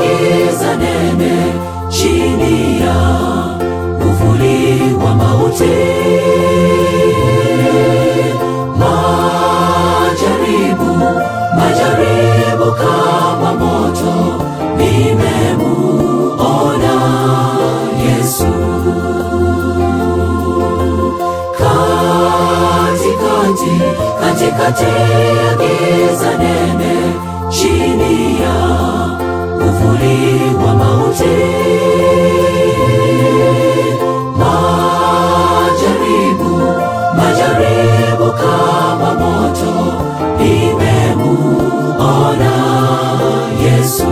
giza nene, chini ya uvuli wa mauti. Majaribu kama moto, nimemuona Yesu. Katikati ya giza nene, chini ya uvuli wa mauti. Majaribu kama moto, nimemuona Yesu.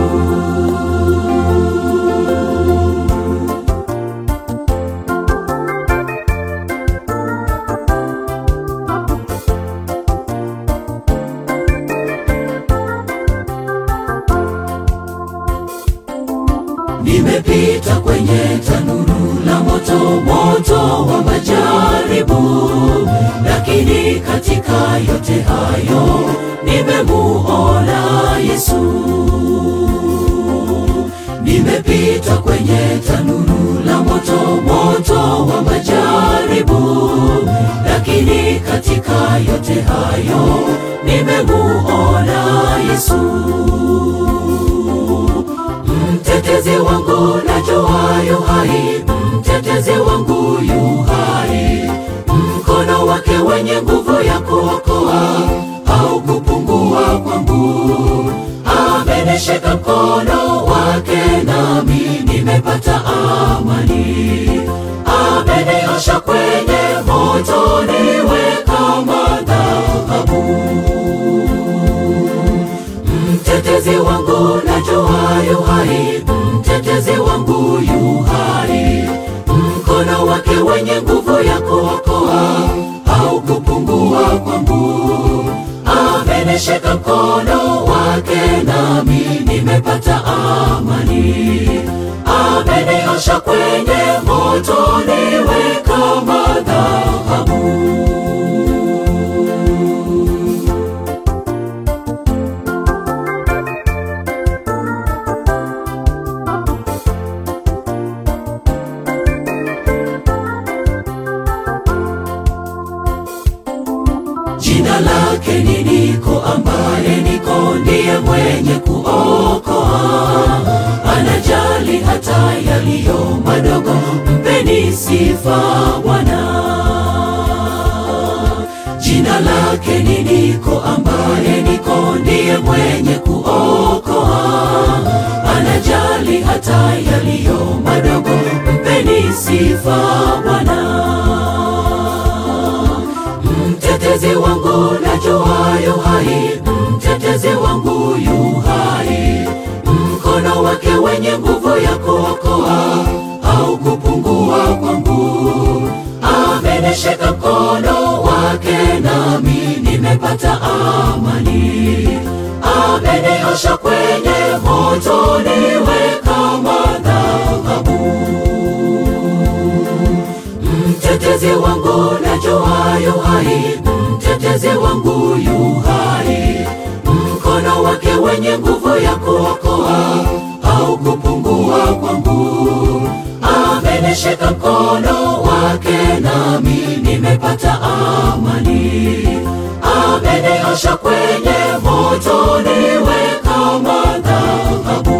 Nimepita kwenye tanuru la moto wa majaribu, lakini katika yote hayo nimemuona Yesu. Nimepita kwenye tanuru la moto wa majaribu, lakini katika yote hayo nimemuona Yesu. Mtetezi wangu najua yu hai, mtetezi wangu yu hai. Mkono wake wenye nguvu ya kuokoa haukupungua kwangu. Amenishika mkono wake, nami nimepata amani. Ameniosha kwenye moto, niwe kama dhahabu. Mtetezi wangu najua yu hai, mtetezi wangu yu hai. Mkono wake wenye nguvu ya kuokoa haukupungua kwangu. Amenishika mkono wake, nami nimepata amani. Ameniosha kwenye moto, niwe kama dhahabu. Jina lake ni Niko, ambaye Niko ndiye mwenye kuokoa. Anajali hata yaliyo madogo, mpeni sifa Bwana. Jina lake ni Niko, ambaye Niko ndiye mwenye kuokoa. Anajali hata yaliyo madogo, mpeni sifa Bwana. Mtetezi wangu najua yu hai, mtetezi wangu yu hai. Mkono wake wenye nguvu ya kuokoa haukupungua kwangu. Amenishika mkono wake, nami nimepata amani. Ameniosha kwenye moto, niwe kama dhahabu. Mtetezi wangu najua yu hai, mtetezi wangu yu hai. Mkono wake wenye nguvu ya kuokoa haukupungua kwangu. Amenishika mkono wake, nami nimepata amani. Ameniosha kwenye moto, niwe kama dhahabu.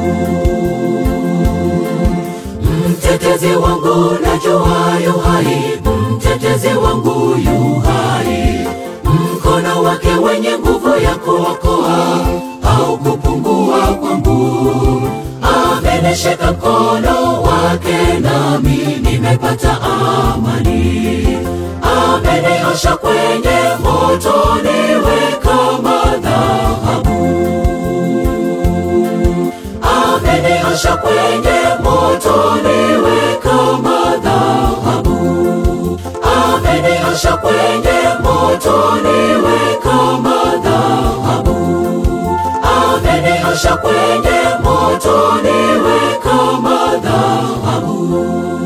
Mtetezi wangu najua yu hai, mtetezi wangu yu hai. Mkono wake wenye nguvu ya kuokoa haukupungua kwangu. Amenishika mkono wake, nami nimepata amani. Ameniosha kwenye moto, niwe kama dhahabu. Ameniosha kwenye moto, niwe kama dhahabu. Ameniosha kwenye moto, niwe kama dhahabu. Ameniosha kwenye moto, niwe kama dhahabu.